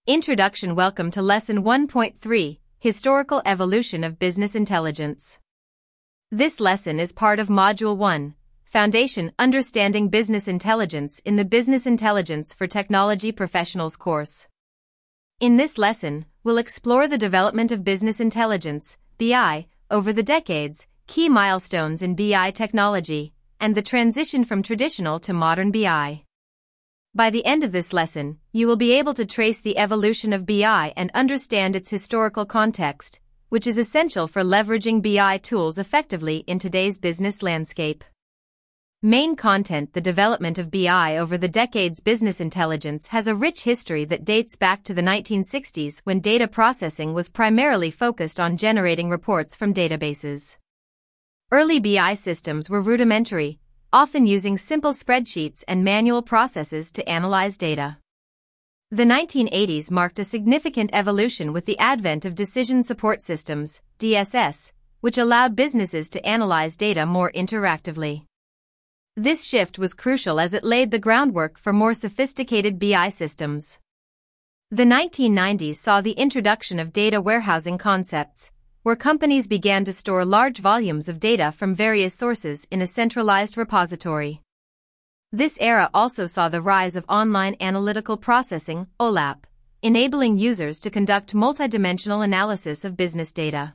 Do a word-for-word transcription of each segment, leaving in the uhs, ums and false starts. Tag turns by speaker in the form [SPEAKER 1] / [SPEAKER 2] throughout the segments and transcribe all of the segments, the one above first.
[SPEAKER 1] Introduction. Welcome to Lesson one point three, Historical Evolution of Business Intelligence. This lesson is part of Module one, Foundation Understanding Business Intelligence in the Business Intelligence for Technology Professionals course. In this lesson, we'll explore the development of business intelligence, B I, over the decades, key milestones in B I technology, and the transition from traditional to modern B I. By the end of this lesson, you will be able to trace the evolution of B I and understand its historical context, which is essential for leveraging B I tools effectively in today's business landscape. Main content. The development of B I over the decades. Business intelligence has a rich history that dates back to the nineteen sixties when data processing was primarily focused on generating reports from databases. Early B I systems were rudimentary, often using simple spreadsheets and manual processes to analyze data. The nineteen eighties marked a significant evolution with the advent of decision support systems, D S S, which allowed businesses to analyze data more interactively. This shift was crucial as it laid the groundwork for more sophisticated B I systems. The nineteen nineties saw the introduction of data warehousing concepts, where companies began to store large volumes of data from various sources in a centralized repository. This era also saw the rise of online analytical processing, O L A P, enabling users to conduct multidimensional analysis of business data.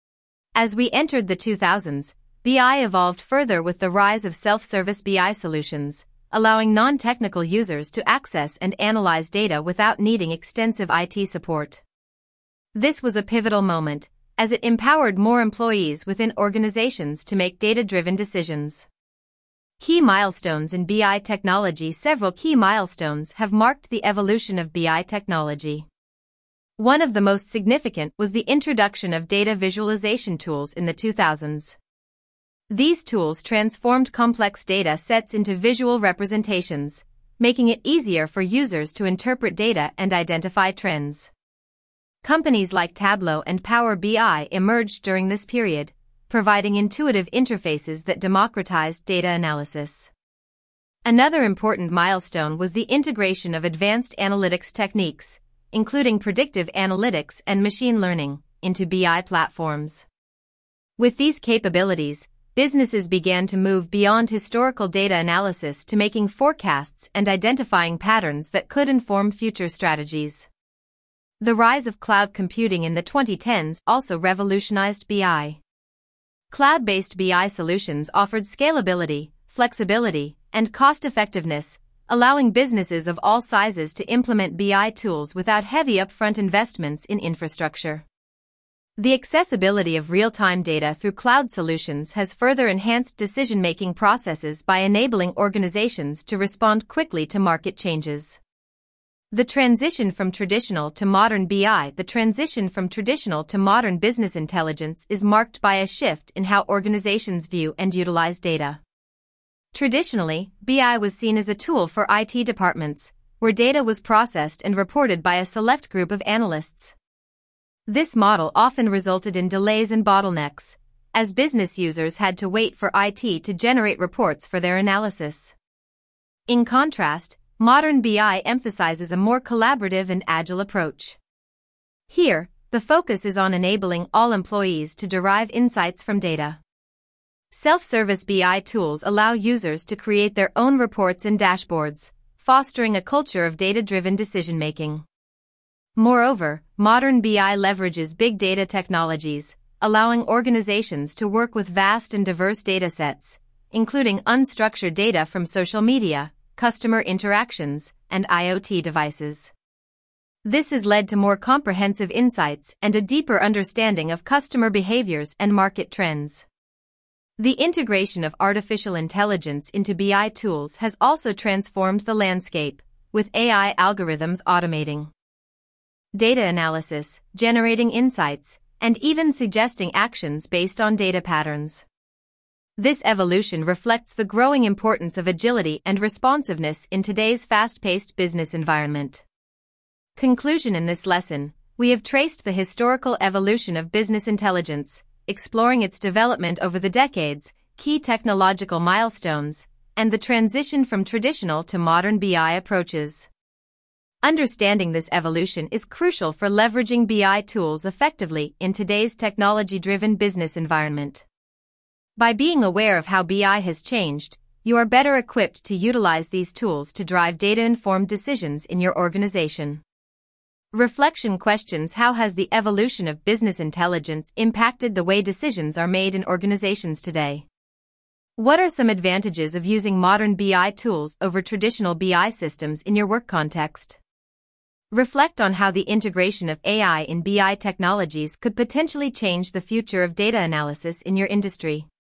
[SPEAKER 1] As we entered the two thousands, B I evolved further with the rise of self-service B I solutions, allowing non-technical users to access and analyze data without needing extensive I T support. This was a pivotal moment, as it empowered more employees within organizations to make data-driven decisions. Key milestones in B I technology. Several key milestones have marked the evolution of B I technology. One of the most significant was the introduction of data visualization tools in the two thousands. These tools transformed complex data sets into visual representations, making it easier for users to interpret data and identify trends. Companies like Tableau and Power B I emerged during this period, providing intuitive interfaces that democratized data analysis. Another important milestone was the integration of advanced analytics techniques, including predictive analytics and machine learning, into B I platforms. With these capabilities, businesses began to move beyond historical data analysis to making forecasts and identifying patterns that could inform future strategies. The rise of cloud computing in the twenty tens also revolutionized B I. Cloud-based B I solutions offered scalability, flexibility, and cost-effectiveness, allowing businesses of all sizes to implement B I tools without heavy upfront investments in infrastructure. The accessibility of real-time data through cloud solutions has further enhanced decision-making processes by enabling organizations to respond quickly to market changes. The transition from traditional to modern B I. The transition from traditional to modern business intelligence is marked by a shift in how organizations view and utilize data. Traditionally, B I was seen as a tool for I T departments, where data was processed and reported by a select group of analysts. This model often resulted in delays and bottlenecks, as business users had to wait for I T to generate reports for their analysis. In contrast, modern B I emphasizes a more collaborative and agile approach. Here, the focus is on enabling all employees to derive insights from data. Self-service B I tools allow users to create their own reports and dashboards, fostering a culture of data-driven decision-making. Moreover, modern B I leverages big data technologies, allowing organizations to work with vast and diverse datasets, including unstructured data from social media, customer interactions, and I O T devices. This has led to more comprehensive insights and a deeper understanding of customer behaviors and market trends. The integration of artificial intelligence into B I tools has also transformed the landscape, with A I algorithms automating data analysis, generating insights, and even suggesting actions based on data patterns. This evolution reflects the growing importance of agility and responsiveness in today's fast-paced business environment. Conclusion. In this lesson, we have traced the historical evolution of business intelligence, exploring its development over the decades, key technological milestones, and the transition from traditional to modern B I approaches. Understanding this evolution is crucial for leveraging B I tools effectively in today's technology-driven business environment. By being aware of how B I has changed, you are better equipped to utilize these tools to drive data-informed decisions in your organization. Reflection questions: how has the evolution of business intelligence impacted the way decisions are made in organizations today? What are some advantages of using modern B I tools over traditional B I systems in your work context? Reflect on how the integration of A I in B I technologies could potentially change the future of data analysis in your industry.